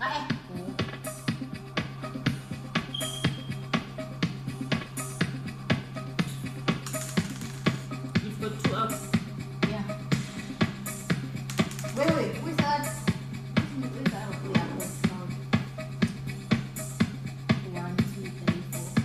Ah, eh. You've got two up. Yeah. Wait, where's that? Where's that? Yeah, that's sound. 1, 2, 3, 4.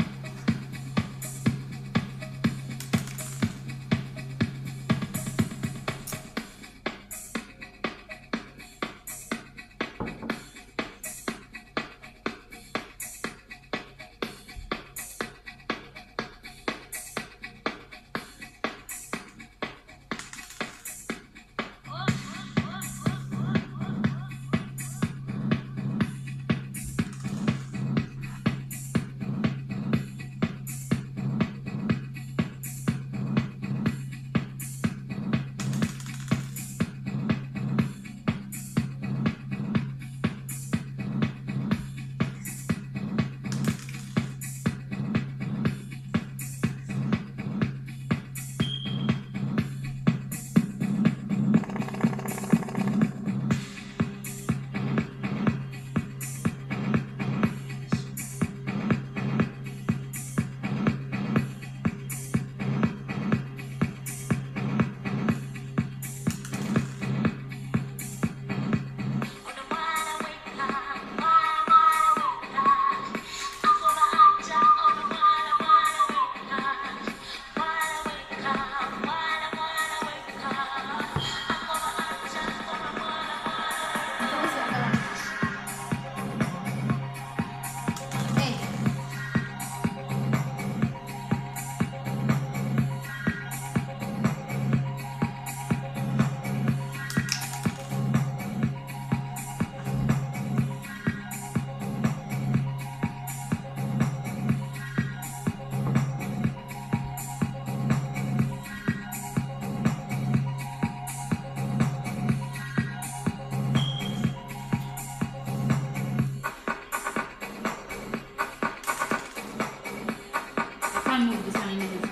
I can't move this one anymore.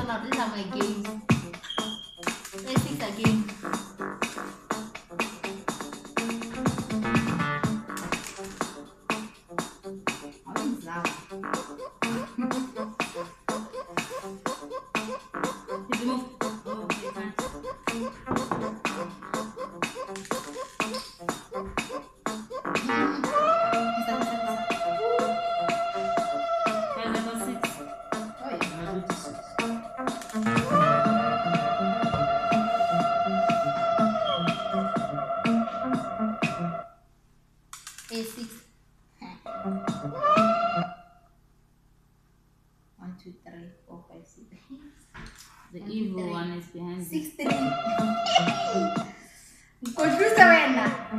now. These are my games. A6 again. Did you move? Oh, okay, fine. There's level 6. Oh, yeah. Level 6. A6. 1, 2, 3, 4, 5, 6. The evil one is behind you. 6, 3. Confused when.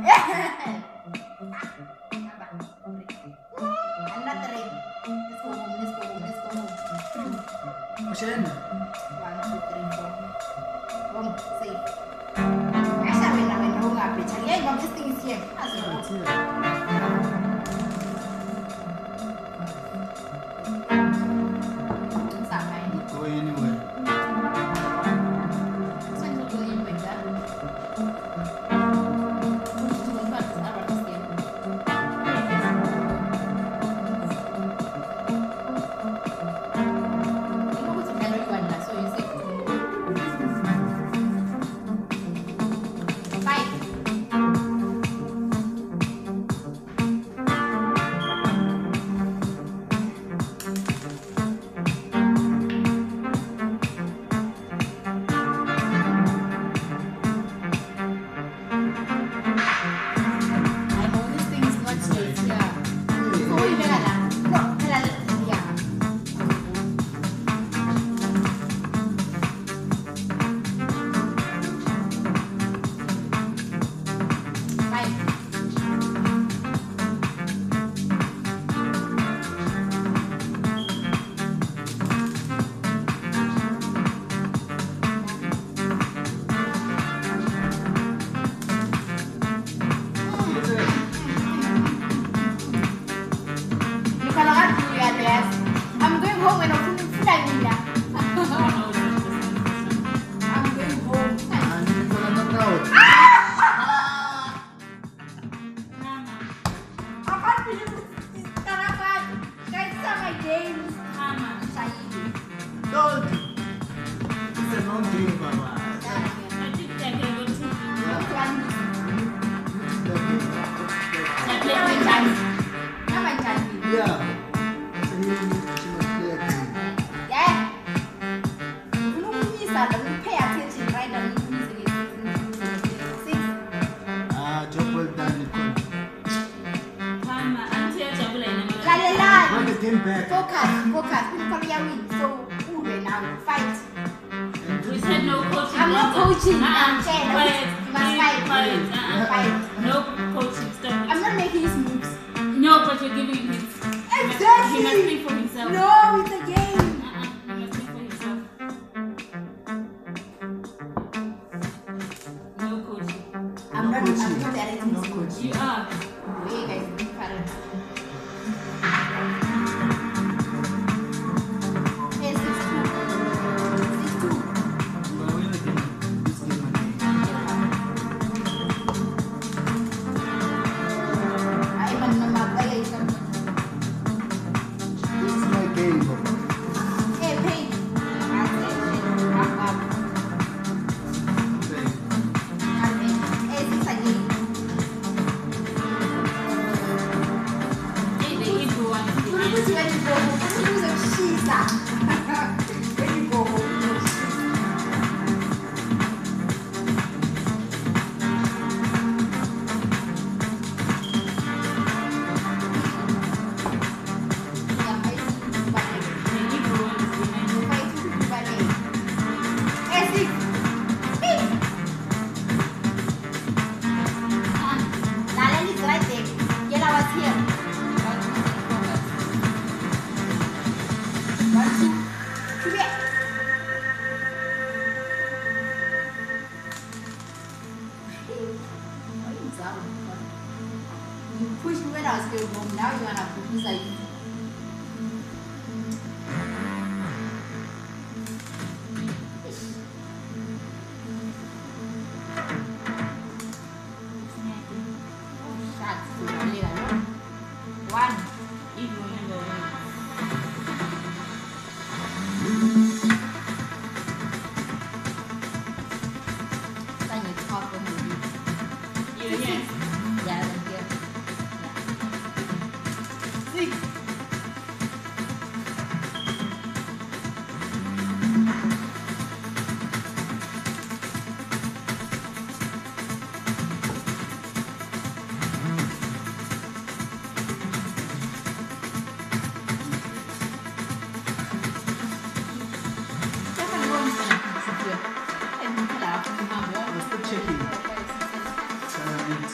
Another 3. Let's go home. Let's go home. Let's go home. Masyan. 1, 2, 3, 4. Boom. Safe. Actually, when home up, it's again. Mom, this thing is here. As Yeah, well. it's here. Go anywhere. I'm going home when I'm feeling I'm going home. Hindi ko lang na-proud. I can't believe this Tarapan. Guys, these are my games. Told you. It's a long game, Baba. Yeah. So he must play a game. Yeah. You know, when you start, you pay attention right now. Six. Job well done, Nicole. La la la. Run the game back. Focus. Who Korea win? So who will now fight? We said no coaching. I'm not coaching. I'm saying Quiet. you must fight. Quiet. Fight. No coaching. Stop it. I'm not making his moves. No, but you're giving him his. Exactly. He must think for himself. No, it's a game. He must think for himself. No coaching. I'm not coaching. directing No his moves. coaching. You are. Wait, guys, be parent. Hey, 6-2. 6-2. But win the game. This game again. Ay, man namatay ay isang. It's my game, Baba. Hey, hey. Up. Okay. Hey, 6 again. Hey, the evil one is When behind you you. go home, when you use a sheet, when you go home, you use a sheet. Yeah, I see. Balik. The evil one is behind you. I see. Balik. Hey, 6. Hey. Nalen is right there. Yella was here. 1, 2, 3. You pushed me when I was going home. Now you wanna push me like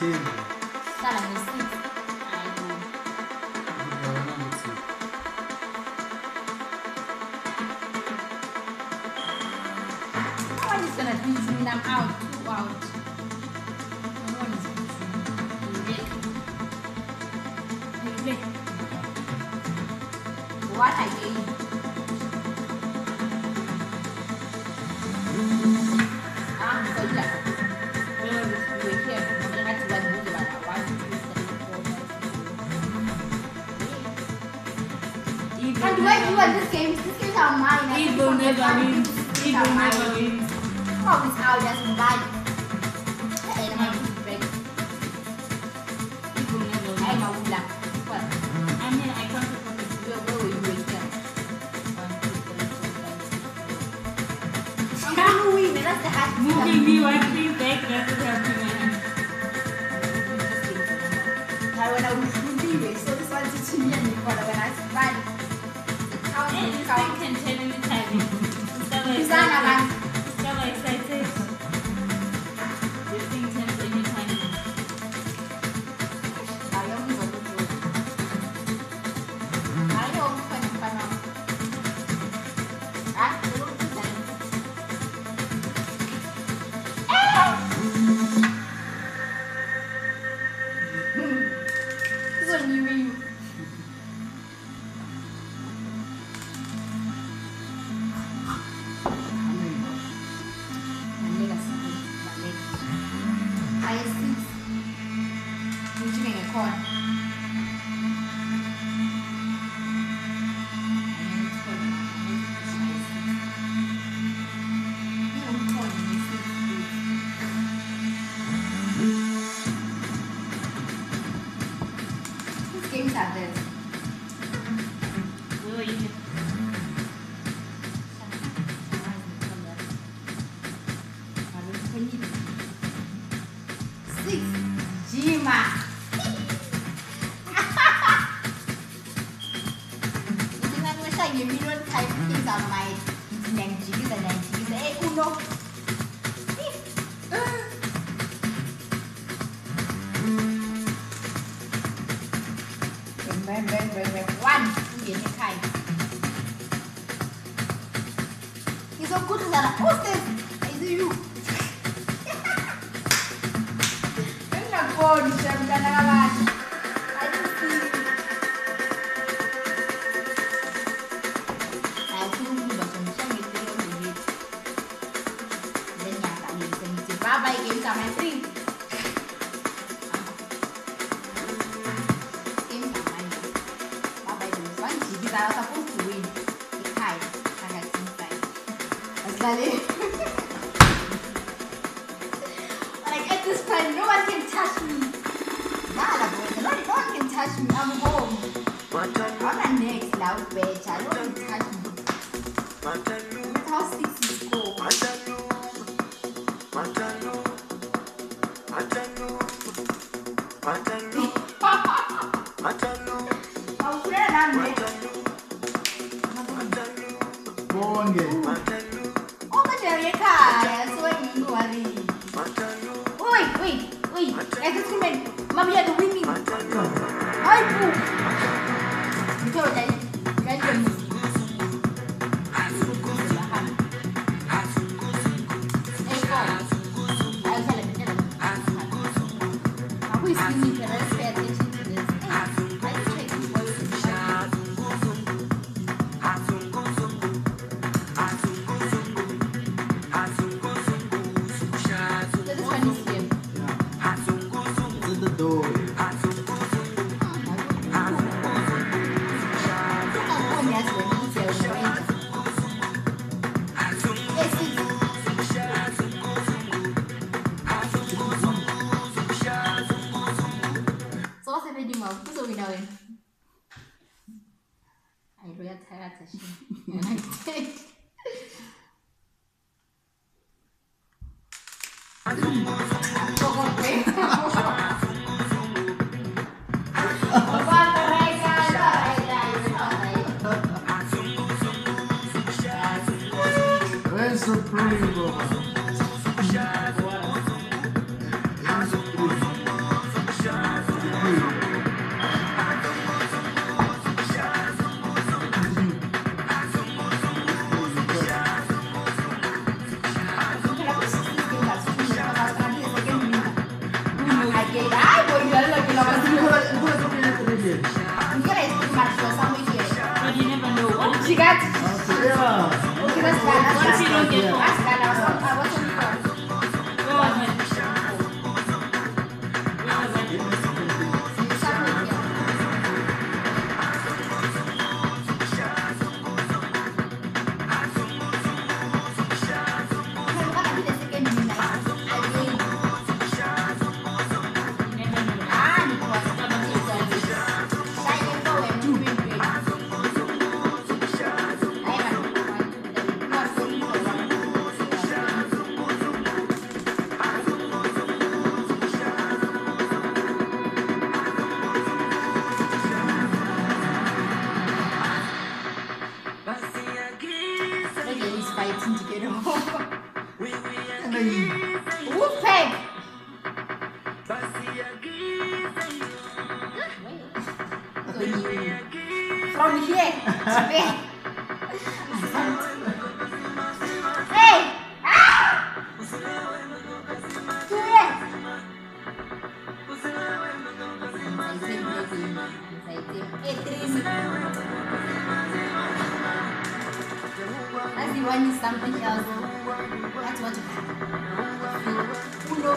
game. Sala ni 6. No one is gonna beat me. I'm out. 2 out. No one is beating me. What I gave. So yeah. We were here. We had to like move about 1, 2, 3, 4, 5, 6, 7. And do I do at this game? These games are mine. It will never win. It will never win. Oh, it's out. That's bad. Hey, I'm a break. It will never win. I'm a wula. What? I mean, I can't support it. Where were you here? 1, 2, 3, 4, 5, 6. I'm gonna win. That's the hard Moving me 1 3 back, that's what happened. When I was moving, so this one teaching me and when I run. Count, Hey, this count. thing can tell any time. It's Susanna, man. never excited. This thing tells any time. I don't know what to do. I don't know. Ah, you don't do that. This one you. Games are this. Where were you? Six. Jima. You million type things are my Nigerians and Nigerians. Hey, Uno. One. He's so good at who's this? Is it you? I'm not bored. I'm gonna I don't see you. I feel good, but I'm sure it's very good. Then you have to bye-bye games are my free. Games are mine. Bye-bye games. One GB that I was supposed to win. It's high. I got some time. That's got it. Like at this point, no one can touch me. Nah, no one can touch me. I'm home. I'm not next loud bitch. I don't want to touch me. That's how 6 is go. I'm afraid I'm next. Bonge. Oh, but you're a car. So you worry. Wait. Excrement. Mom, you're the winning. I poop. You told that. Get your move. Who is winning? Let's pay attention to this. Let's check this voice. So this one is here. It's at the door. Where's Supreme, bro? Supreme. don't get Yeah. home. Ask Lala, I wasn't first. Go ahead. You suffered here. I'm gonna be the second midnight. Again. Never know. Ah, it was Silent go and moving break. I am not going for one. Look, he's fighting to get home. And then you. Whoop peg! From here to there. Hey! Ah! To where? That's the one is something else. That's what you have. Uno.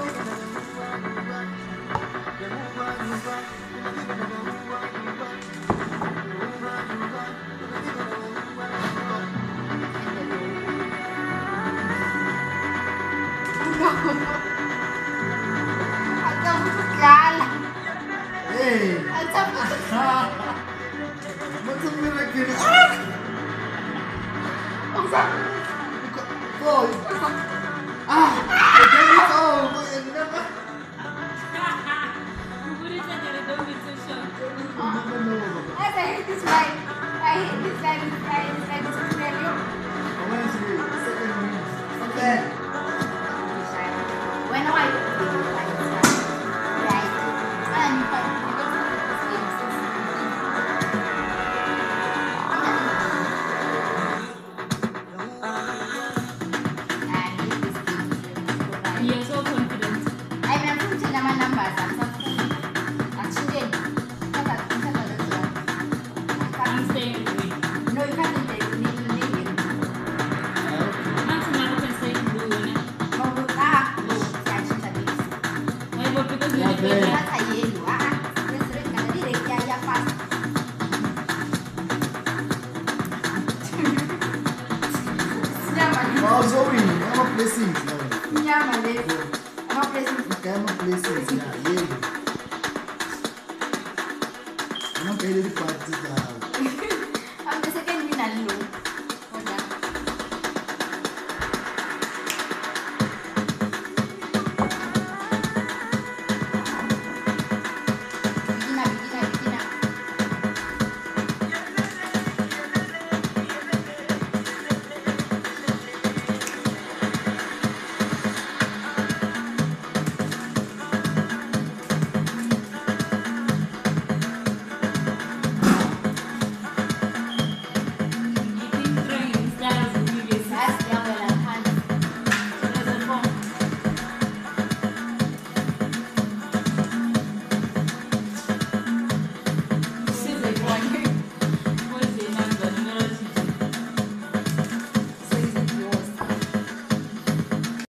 Hey. What's up? What's up, miracle? What's up? Oh, the game is over. Never. You wouldn't say that it don't be too short. Never know. I hate this life. I hate this life. I hate this life. This scenario. Wednesday, 7 minutes. Okay. When I right, and you can You're so confident. I'm putting my numbers and something. Actually, I'm staying away. no, you can't take it. Not tomorrow can stay in blue, innit? Why, but because you Yeah, live babe. there. Oh, sorry. I'm a blessing. I'm Okay, I'm a blessing. Yeah, yeah. I'm not ready to party.